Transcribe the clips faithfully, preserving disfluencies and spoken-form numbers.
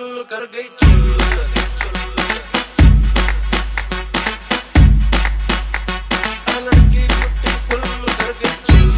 कर गई चुल। लड़की ब्यूटीफुल कर गई चुल।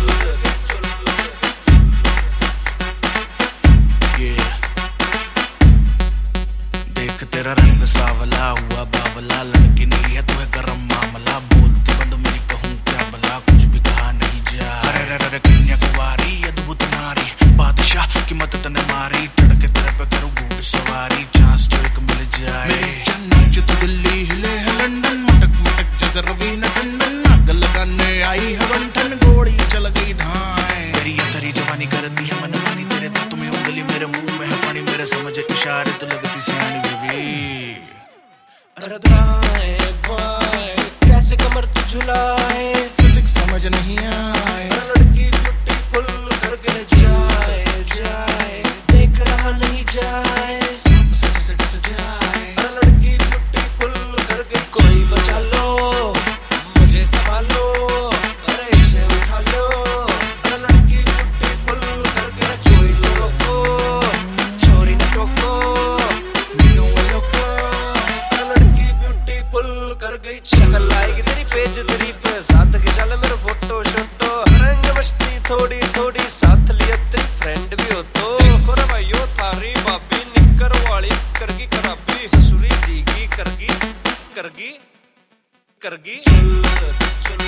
देख तेरा रंग सावला हुआ बावला, लड़की नहीं है तू है गरम मामला। बोलती बंद मेरी कहूँ क्या भला, कुछ भी कहा नहीं जा। अरे रे रे कन्या कुंवारी अद्भुत नारी, बादशाह की मदद ने मारी। चढ़ के तेरे पे करूँ घोड़ सवारी, चांस जो एक मिल जाए। मेरी जन्नत जो तो दिल्ली हिले है लंदन, मटक मटक जैसे रवीना टंडन। आग लगाने आई है बंठन, गोली चल गई धाए। तेरी ये तेरी जवानी करती है मन मानी, तेरे दांतों में उंगली मेरे मुंह में है पानी। मेरे समझ इशारे तो लगती सियानी बेबी। अरे दाएं बाएं कैसे कमर तू झुलाए, फिजिक्स समझ नहीं आए। लड़की ब्यूटीफुल कर गई जाए जाए, देख रहा नहीं जाए। सांप सज सज सजाए। लड़की ब्यूटीफुल कर गई, कोई बचा लो मुझे संभालो, अरे इसे उठा लो। लड़की ब्यूटीफुल कर गई, कोई तो रोको छोरी न टोको, मीनू लोको। लड़की ब्यूटीफुल कर गई, शक्ल आएगी तेरी पेज तेरी पे, साथ के चल मेरा फोटो शोटो। रंग मस्ती थोड़ी थोड़ी, साथ लिया तेरी फ्रेंड भी हो तो। देखो रे भाइयों थारी भाभी निक्कर वाली करगी खराबी, ससुरी दीगी करगी करगी करगी चुल।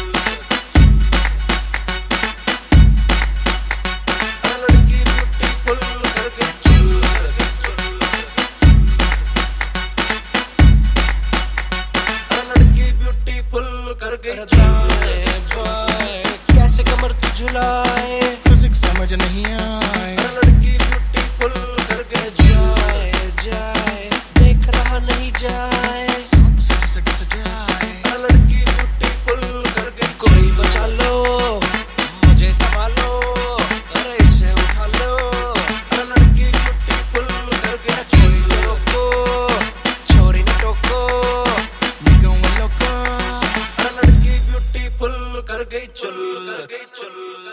लड़की ब्यूटीफुल कर गई चुल। लड़की ब्यूटीफुल कर गई दाएं बाएं कैसे कमर तू झुलाए, फिजिक्स समझ नहीं आए। लड़की ब्यूटीफुल कर गई जाए जाए, देख रहा नहीं जाए। सांप सज सज सजाए। लड़की ब्यूटीफुल कर गई, कोई बचा लो मुझे संभालो, अरे इसे उठा लो। लड़की ब्यूटीफुल कर गई, कोई तो रोको छोरी न टोको, निगम लोको। लड़की ब्यूटीफुल कर गई चुल।